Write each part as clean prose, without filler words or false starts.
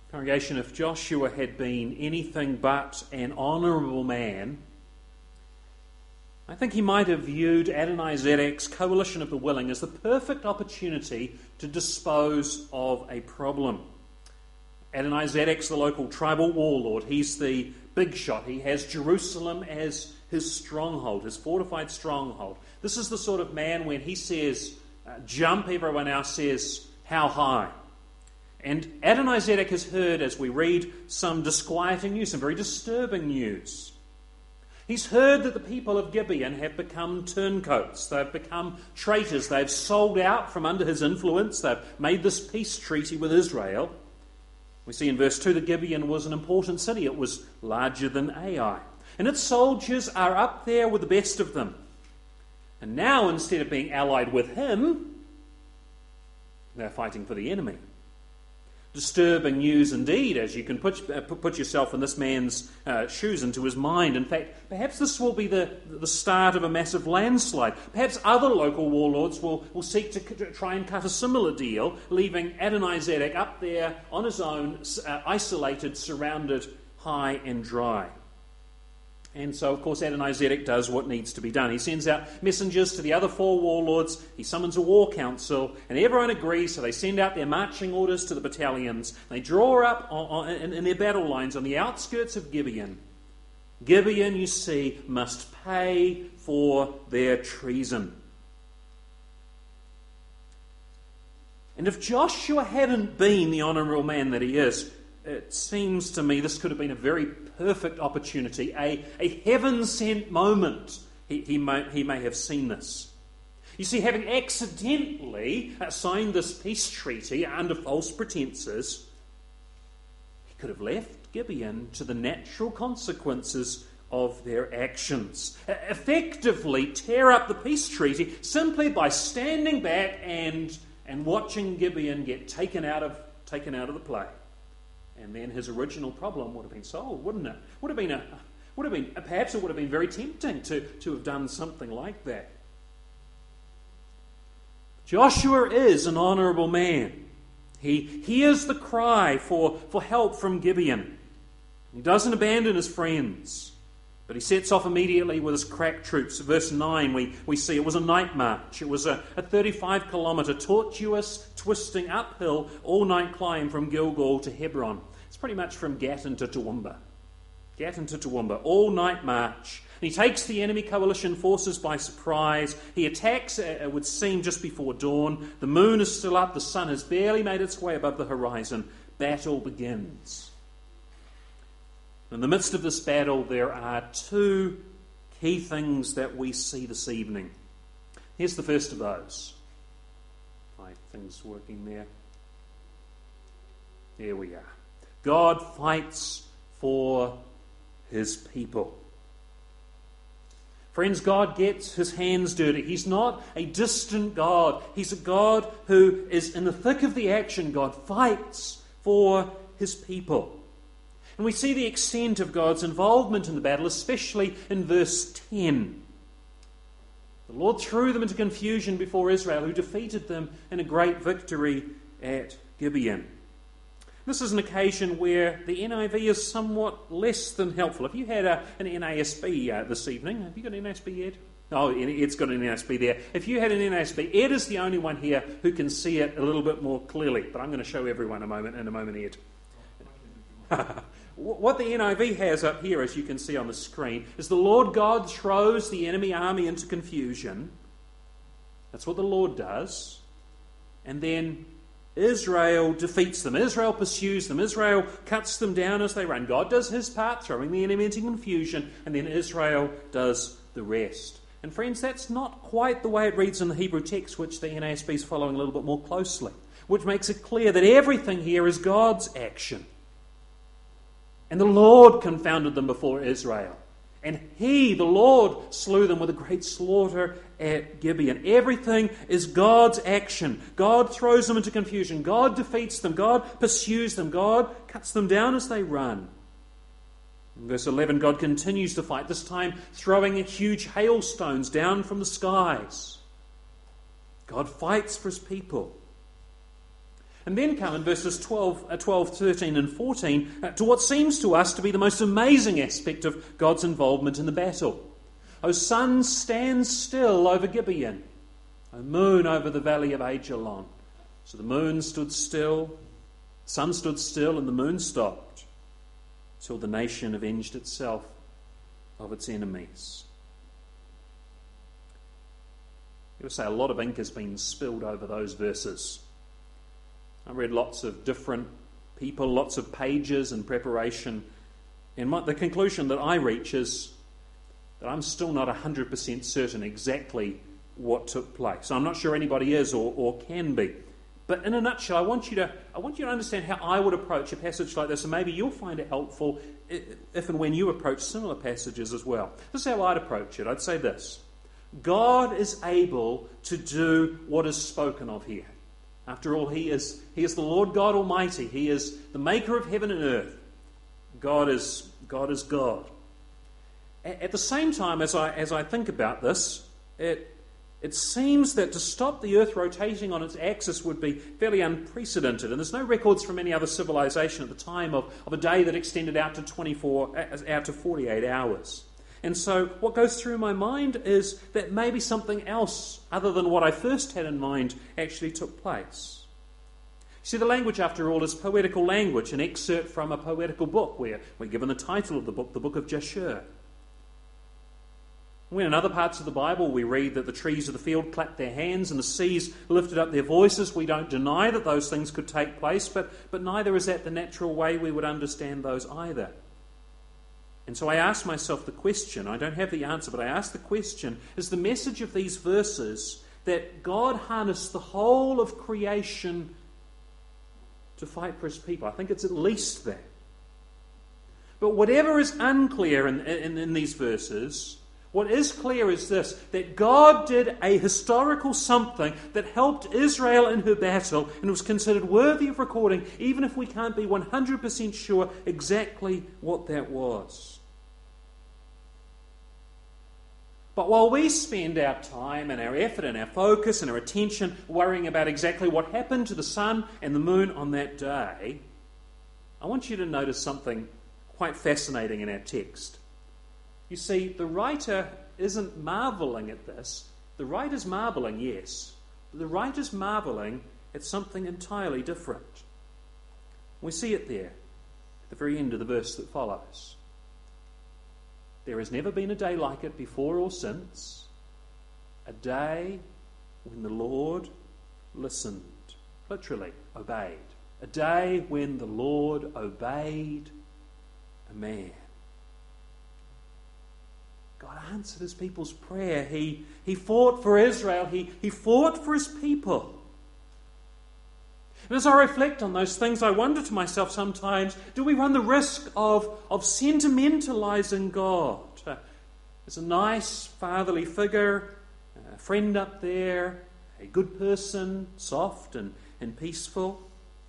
Congregation, if Joshua had been anything but an honourable man, I think he might have viewed Adonizedek's coalition of the willing as the perfect opportunity to dispose of a problem. Adonizedek's the local tribal warlord. He's the big shot. He has Jerusalem as his stronghold, his fortified stronghold. This is the sort of man when he says, jump, everyone else says, how high? And Adonizedek has heard, as we read, some disquieting news, some very disturbing news. He's heard that the people of Gibeon have become turncoats. They've become traitors. They've sold out from under his influence. They've made this peace treaty with Israel. We see in verse 2 that Gibeon was an important city. It was larger than Ai. And its soldiers are up there with the best of them. And now, instead of being allied with him, they're fighting for the enemy. Disturbing news indeed, as you can put yourself in this man's shoes, into his mind. In fact, perhaps this will be the start of a massive landslide. Perhaps other local warlords will seek to try and cut a similar deal, leaving Adonizedek up there on his own, isolated, surrounded, high and dry. And so, of course, Adonizedek does what needs to be done. He sends out messengers to the other four warlords. He summons a war council, and everyone agrees, so they send out their marching orders to the battalions. They draw up in their battle lines on the outskirts of Gibeon. Gibeon, you see, must pay for their treason. And if Joshua hadn't been the honourable man that he is, it seems to me this could have been a very perfect opportunity, a heaven-sent moment. He may have seen this. You see, having accidentally signed this peace treaty under false pretences, he could have left Gibeon to the natural consequences of their actions. Effectively tear up the peace treaty simply by standing back and watching Gibeon get taken out of the play. And then his original problem would have been solved, wouldn't it? Perhaps it would have been very tempting to have done something like that. Joshua is an honourable man. He hears the cry for help from Gibeon. He doesn't abandon his friends, but he sets off immediately with his crack troops. Verse 9, we see it was a night march. It was a 35-kilometre tortuous, twisting uphill, all-night climb from Gilgal to Hebron. It's pretty much from Gatton to Toowoomba. All-night march. And he takes the enemy coalition forces by surprise. He attacks, it would seem, just before dawn. The moon is still up. The sun has barely made its way above the horizon. Battle begins. In the midst of this battle, there are two key things that we see this evening. Here's the first of those. Right, things working there. There we are. God fights for his people. Friends, God gets his hands dirty. He's not a distant God. He's a God who is in the thick of the action. God fights for his people. And we see the extent of God's involvement in the battle, especially in verse 10. The Lord threw them into confusion before Israel, who defeated them in a great victory at Gibeon. This is an occasion where the NIV is somewhat less than helpful. If you had an NASB this evening, have you got an NASB, Ed? Oh, Ed's got an NASB there. If you had an NASB, Ed is the only one here who can see it a little bit more clearly. But I'm going to show everyone in a moment, Ed. What the NIV has up here, as you can see on the screen, is the Lord God throws the enemy army into confusion. That's what the Lord does. And then Israel defeats them. Israel pursues them. Israel cuts them down as they run. God does his part, throwing the enemy into confusion, and then Israel does the rest. And friends, that's not quite the way it reads in the Hebrew text, which the NASB is following a little bit more closely, which makes it clear that everything here is God's action. And the Lord confounded them before Israel. And he, the Lord, slew them with a great slaughter at Gibeon. Everything is God's action. God throws them into confusion. God defeats them. God pursues them. God cuts them down as they run. In verse 11, God continues to fight, this time throwing huge hailstones down from the skies. God fights for his people. And then come in verses 12, 13 and 14 to what seems to us to be the most amazing aspect of God's involvement in the battle. O sun, stand still over Gibeon. O moon, over the valley of Ajalon. So the moon stood still, the sun stood still, and the moon stopped, till the nation avenged itself of its enemies. You would say a lot of ink has been spilled over those verses. I read lots of different people, lots of pages in preparation, and the conclusion that I reach is that I'm still not 100% certain exactly what took place. I'm not sure anybody is or can be. But in a nutshell, I want you to understand how I would approach a passage like this, and maybe you'll find it helpful if and when you approach similar passages as well. This is how I'd approach it. I'd say this: God is able to do what is spoken of here. After all, He is the Lord God Almighty. He is the maker of heaven and earth. God is God. At the same time, as I think about this, it seems that to stop the earth rotating on its axis would be fairly unprecedented, and there's no records from any other civilization at the time of a day that extended out to 48 hours. And so what goes through my mind is that maybe something else other than what I first had in mind actually took place. See, the language, after all, is poetical language, an excerpt from a poetical book where we're given the title of the book of Jasher. When in other parts of the Bible we read that the trees of the field clapped their hands and the seas lifted up their voices, we don't deny that those things could take place, but neither is that the natural way we would understand those either. And so I ask myself the question, I don't have the answer, but I ask the question, is the message of these verses that God harnessed the whole of creation to fight for His people? I think it's at least that. But whatever is unclear in these verses, what is clear is this, that God did a historical something that helped Israel in her battle and was considered worthy of recording, even if we can't be 100% sure exactly what that was. But while we spend our time and our effort and our focus and our attention worrying about exactly what happened to the sun and the moon on that day, I want you to notice something quite fascinating in our text. You see, the writer isn't marvelling at this. The writer's marvelling, yes. But the writer's marvelling at something entirely different. We see it there at the very end of the verse that follows. There has never been a day like it before or since, a day when the Lord listened, literally obeyed. A day when the Lord obeyed a man. God answered His people's prayer. He fought for Israel. He fought for His people. And as I reflect on those things, I wonder to myself sometimes, do we run the risk of sentimentalizing God? As a nice fatherly figure, a friend up there, a good person, soft and peaceful.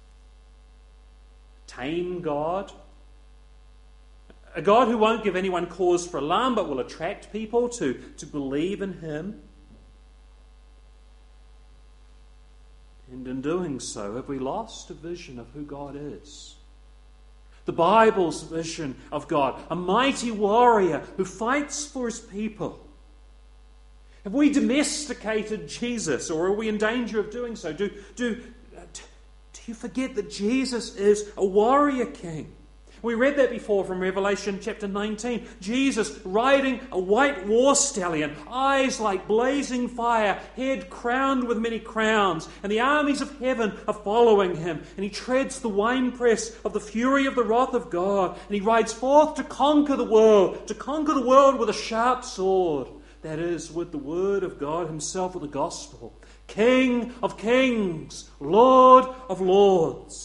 Tame God. A God who won't give anyone cause for alarm but will attract people to believe in Him. And in doing so, have we lost a vision of who God is? The Bible's vision of God, a mighty warrior who fights for His people. Have we domesticated Jesus, or are we in danger of doing so? Do you forget that Jesus is a warrior king? We read that before from Revelation chapter 19. Jesus riding a white war stallion, eyes like blazing fire, head crowned with many crowns, and the armies of heaven are following Him. And He treads the winepress of the fury of the wrath of God, and He rides forth to conquer the world with a sharp sword. That is, with the word of God Himself, with the gospel. King of kings, Lord of lords.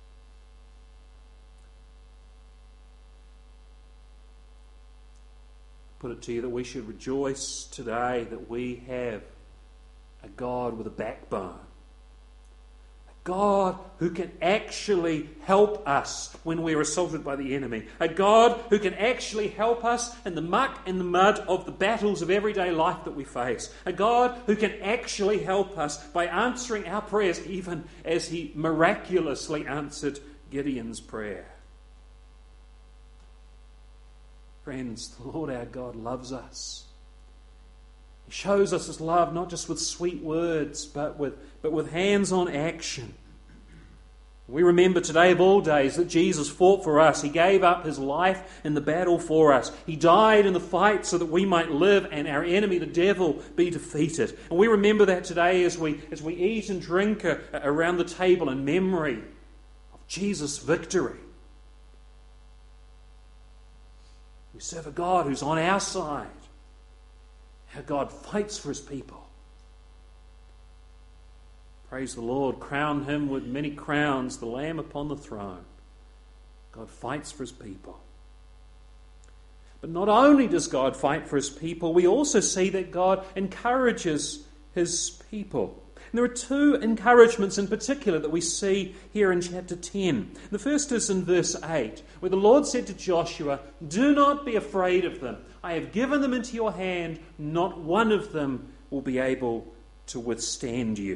Put it to you that we should rejoice today that we have a God with a backbone, a God who can actually help us when we're assaulted by the enemy. A God who can actually help us in the muck and the mud of the battles of everyday life that we face. A God who can actually help us by answering our prayers, even as He miraculously answered Gideon's prayer. Friends, the Lord our God loves us. He shows us His love not just with sweet words, but with hands-on action. We remember today of all days that Jesus fought for us. He gave up His life in the battle for us. He died in the fight so that we might live and our enemy, the devil, be defeated. And we remember that today as we eat and drink around the table in memory of Jesus' victory. We serve a God who's on our side. Our God fights for His people. Praise the Lord. Crown Him with many crowns, the Lamb upon the throne. God fights for His people. But not only does God fight for His people, we also see that God encourages His people. And there are two encouragements in particular that we see here in chapter 10. The first is in verse 8, where the Lord said to Joshua, "Do not be afraid of them. I have given them into your hand. Not one of them will be able to withstand you."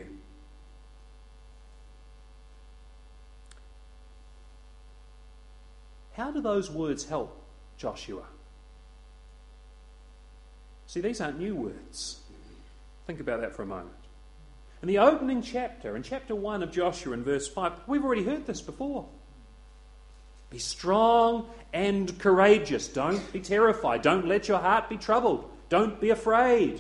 How do those words help Joshua? See, these aren't new words. Think about that for a moment. In the opening chapter, in chapter 1 of Joshua, in verse 5, we've already heard this before. Be strong and courageous. Don't be terrified. Don't let your heart be troubled. Don't be afraid.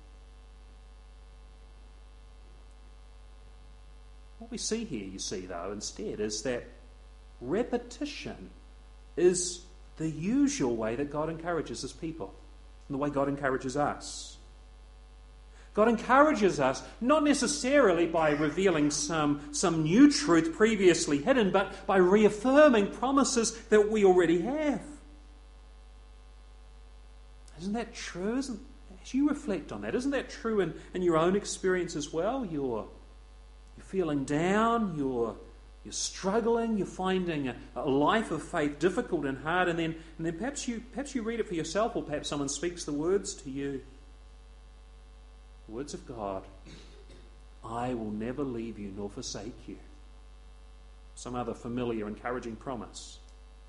What we see here, you see, though, instead, is that repetition is the usual way that God encourages His people, and the way God encourages us. God encourages us not necessarily by revealing some new truth previously hidden, but by reaffirming promises that we already have. Isn't that true? As you reflect on that, isn't that true in your own experience as well? You're feeling down, you're struggling, you're finding a life of faith difficult and hard, and then perhaps you read it for yourself, or perhaps someone speaks the words to you. Words of God, "I will never leave you nor forsake you." Some other familiar, encouraging promise.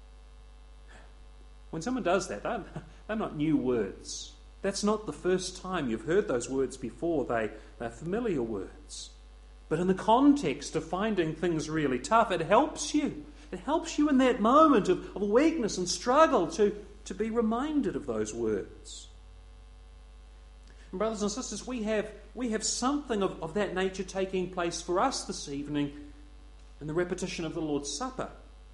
When someone does that, they're not new words. That's not the first time you've heard those words before. They're familiar words. But in the context of finding things really tough, it helps you. It helps you in that moment of weakness and struggle to be reminded of those words. And brothers and sisters, we have something of that nature taking place for us this evening in the repetition of the Lord's Supper.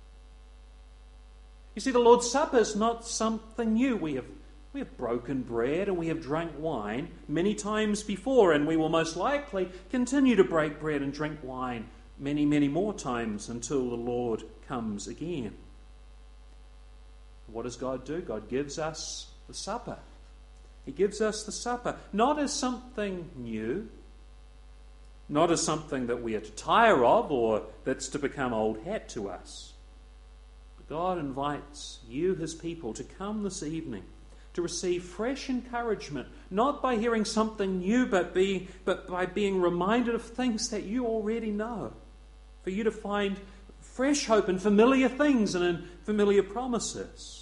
You see, the Lord's Supper is not something new. We have broken bread and we have drunk wine many times before, and we will most likely continue to break bread and drink wine many, many more times until the Lord comes again. What does God do? God gives us the supper. He gives us the supper, not as something new, not as something that we are to tire of or that's to become old hat to us. But God invites you, His people, to come this evening to receive fresh encouragement, not by hearing something new, but by being reminded of things that you already know, for you to find fresh hope in familiar things and in familiar promises.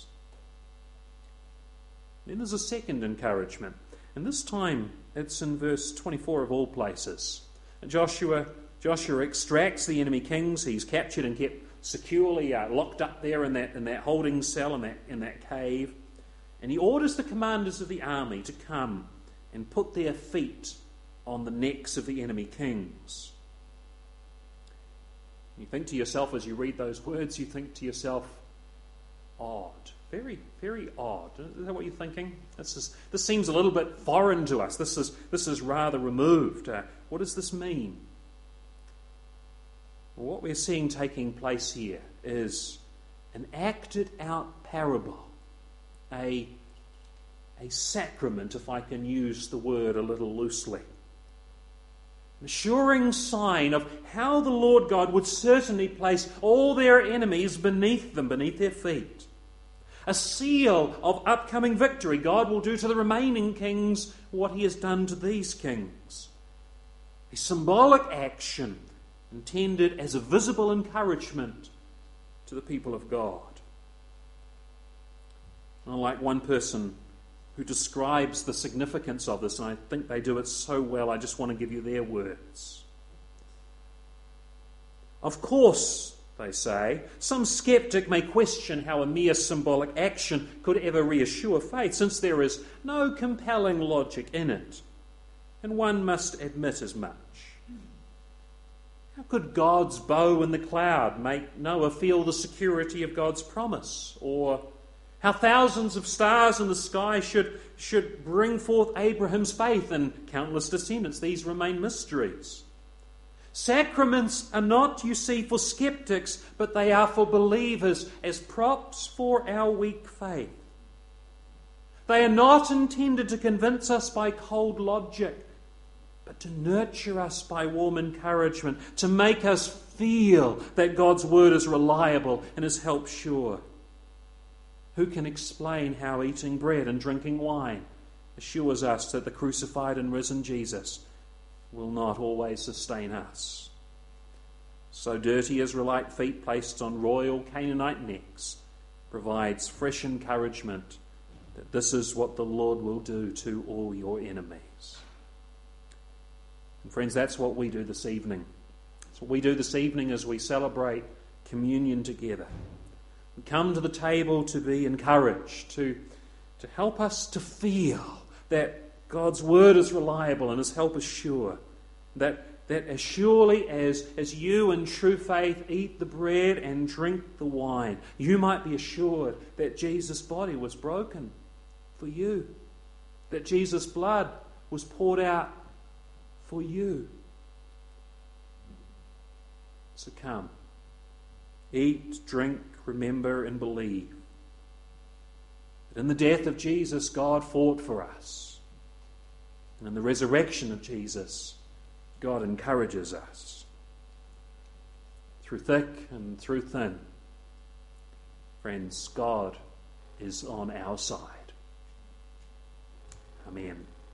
Then there's a second encouragement, and this time it's in verse 24 of all places. Joshua extracts the enemy kings. He's captured and kept securely locked up there in that holding cell, in that cave, and he orders the commanders of the army to come and put their feet on the necks of the enemy kings. You think to yourself as you read those words, you think to yourself, odd. Very, very odd. Is that what you're thinking? This seems a little bit foreign to us. This is rather removed. What does this mean? Well, what we're seeing taking place here is an acted out parable, a sacrament, if I can use the word a little loosely. an assuring sign of how the Lord God would certainly place all their enemies beneath them, beneath their feet. A seal of upcoming victory. God will do to the remaining kings what he has done to these kings. A symbolic action intended as a visible encouragement to the people of God. I like one person who describes the significance of this, and I think they do it so well, I just want to give you their words. Of course, they say, some skeptic may question how a mere symbolic action could ever reassure faith, since there is no compelling logic in it, and one must admit as much. How could God's bow in the cloud make Noah feel the security of God's promise? Or how thousands of stars in the sky should bring forth Abraham's faith and countless descendants? These remain mysteries. Sacraments are not, you see, for skeptics, but they are for believers as props for our weak faith. They are not intended to convince us by cold logic, but to nurture us by warm encouragement, to make us feel that God's word is reliable and his help sure. Who can explain how eating bread and drinking wine assures us that the crucified and risen Jesus will not always sustain us? So dirty Israelite feet placed on royal Canaanite necks provides fresh encouragement that this is what the Lord will do to all your enemies. And friends, that's what we do this evening. That's what we do this evening as we celebrate communion together. We come to the table to be encouraged, to help us to feel that God's word is reliable and his help is sure. That as surely as you in true faith eat the bread and drink the wine, you might be assured that Jesus' body was broken for you, that Jesus' blood was poured out for you. So come, eat, drink, remember, and believe that in the death of Jesus, God fought for us. And in the resurrection of Jesus, God encourages us. Through thick and through thin, friends, God is on our side. Amen.